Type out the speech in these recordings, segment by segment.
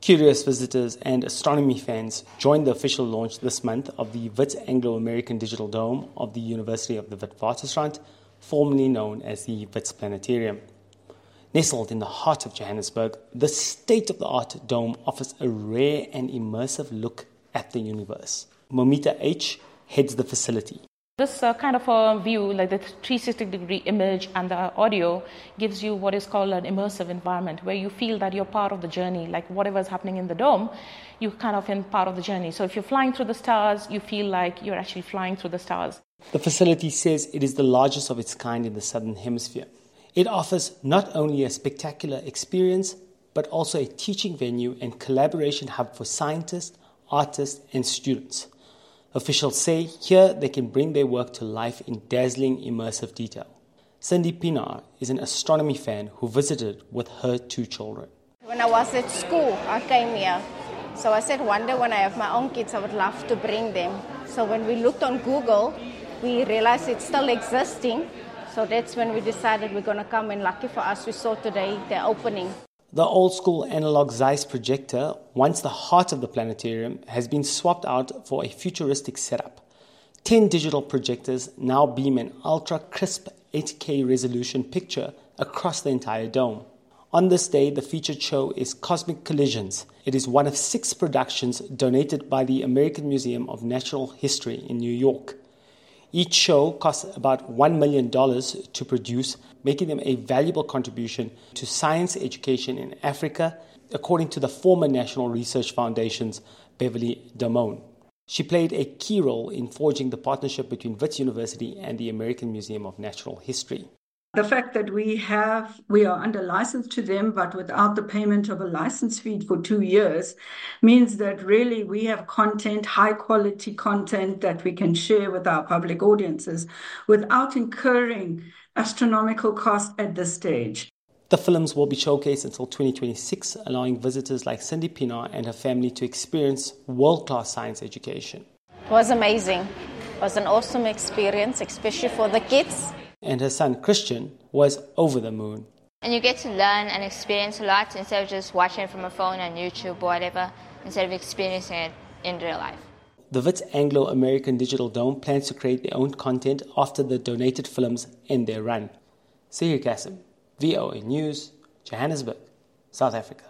Curious visitors and astronomy fans joined the official launch this month of the Wits Anglo-American Digital Dome of the University of the Witwatersrand, formerly known as the Wits Planetarium. Nestled in the heart of Johannesburg, the state-of-the-art dome offers a rare and immersive look at the universe. Momita H. heads the facility. This kind of a view, like the 360-degree image and the audio, gives you what is called an immersive environment, where you feel that you're part of the journey. Like whatever is happening in the dome, you're kind of in part of the journey. So if you're flying through the stars, you feel like you're actually flying through the stars. The facility says it is the largest of its kind in the Southern Hemisphere. It offers not only a spectacular experience, but also a teaching venue and collaboration hub for scientists, artists, and students. Officials say here they can bring their work to life in dazzling, immersive detail. Cindy Pinar is an astronomy fan who visited with her 2 children. When I was at school, I came here. So I said, one day when I have my own kids, I would love to bring them. So when we looked on Google, we realized it's still existing. So that's when we decided we're going to come, and lucky for us, we saw today they're opening. The old-school analog Zeiss projector, once the heart of the planetarium, has been swapped out for a futuristic setup. 10 digital projectors now beam an ultra-crisp 8K resolution picture across the entire dome. On this day, the featured show is Cosmic Collisions. It is one of 6 productions donated by the American Museum of Natural History in New York. Each show costs about $1 million to produce, making them a valuable contribution to science education in Africa, according to the former National Research Foundation's Beverly Damone. She played a key role in forging the partnership between Wits University and the American Museum of Natural History. The fact that we are under license to them, but without the payment of a license fee for 2 years, means that really we have content, high quality content that we can share with our public audiences without incurring astronomical costs at this stage. The films will be showcased until 2026, allowing visitors like Cindy Pinar and her family to experience world-class science education. It was amazing. It was an awesome experience, especially for the kids. And her son Christian was over the moon. And you get to learn and experience a lot instead of just watching it from a phone on YouTube or whatever, instead of experiencing it in real life. The Wits Anglo-American Digital Dome plans to create their own content after the donated films end their run. Sahir Kasim, VOA News, Johannesburg, South Africa.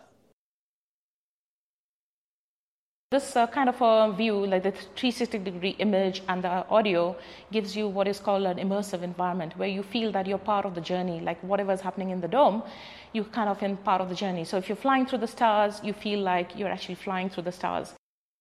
This kind of a view, like the 360-degree image and the audio, gives you what is called an immersive environment, where you feel that you're part of the journey. Like whatever is happening in the dome, you're kind of in part of the journey. So if you're flying through the stars, you feel like you're actually flying through the stars.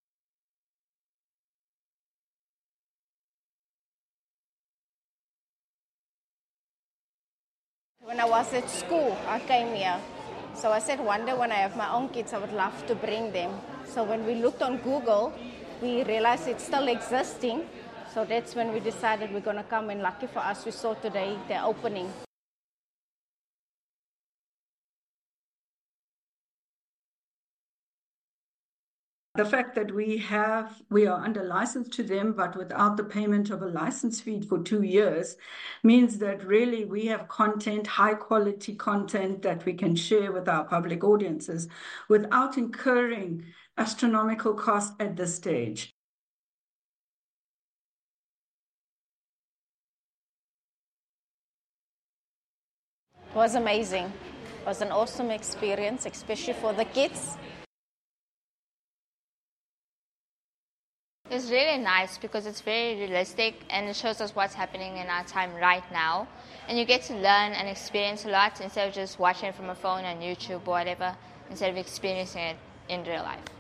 When I was at school, I came here. So I said, one day when I have my own kids, I would love to bring them. So when we looked on Google, we realized it's still existing. So that's when we decided we're going to come, and lucky for us, we saw today they're opening. The fact that we are under license to them, but without the payment of a license fee for 2 years, means that really we have content, high quality content that we can share with our public audiences without incurring astronomical costs at this stage. It was amazing. It was an awesome experience, especially for the kids. It's really nice because it's very realistic and it shows us what's happening in our time right now. And you get to learn and experience a lot instead of just watching it from a phone on YouTube or whatever, instead of experiencing it in real life.